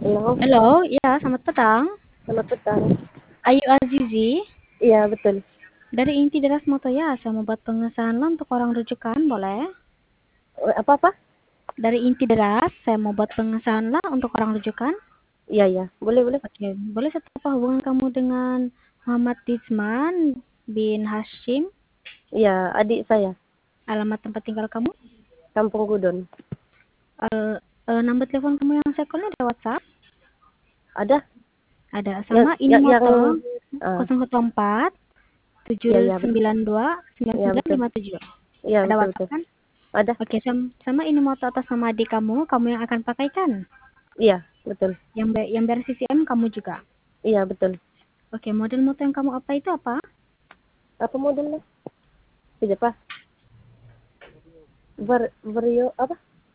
Halo, Halo, ya selamat petang. selamat petang. Ayu Azizi Iya, betul. dari Inti Deras Motoya. Saya mau buat pengesahan lo untuk orang rujukan, boleh? Apa-apa? Dari Inti Deras, saya mau buat pengesahan lah untuk orang rujukan. Iya, iya. Boleh, boleh. Oke, boleh saya tahu apa hubungan kamu dengan Muhammad Dizman bin Hashim? Iya, adik saya, Alamat tempat tinggal kamu? Kampung Gudon. Nomor telepon kamu yang saya call ada WhatsApp? Ada? Ada. Yang, Sama ini yang, yang motor ah, 014 iya, iya, betul. 792 Iya, betul. 9957. Iya, Ada betul, WhatsApp betul. kan? Ada? Oke, sama ini motor atas nama adik kamu yang akan pakaikan. Iya, betul. Yang bayar CCM kamu juga. Iya, betul. Oke, model motor yang kamu apa itu apa? Apa modelnya? Tidak, Pak. Vario, apa?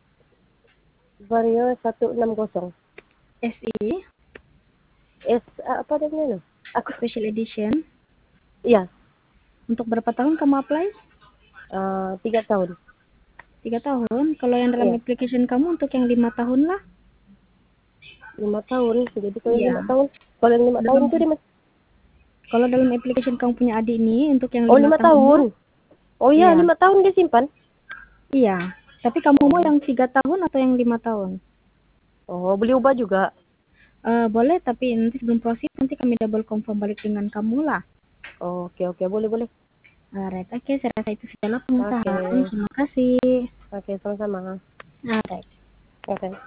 Vario 160. SI Apa namanya? Aku, Special Edition. iya, Untuk berapa tahun kamu apply? 3 tahun. 3 tahun. Kalau yang dalam Iya, application kamu untuk yang 5 tahun lah. 5 tahun. Jadi kalau yang 5 tahun, Iya. kalau yang 5 tahun itu Dalam dia masih. kalau dalam application kamu punya adik ini untuk yang Oh, lima 5 tahun. tahun, Oh iya, iya, 5 tahun dia simpan. iya. Tapi kamu mau Oh, yang 3 tahun atau yang 5 tahun? oh, beli ubah juga. Boleh, tapi nanti sebelum proses nanti kami double confirm balik dengan kamu lah. Oh, oke, oke, boleh, boleh. Alright, oke, saya rasa itu sajalah Oke, pengesahan. Terima kasih. oke, sama-sama. Alright. Oke.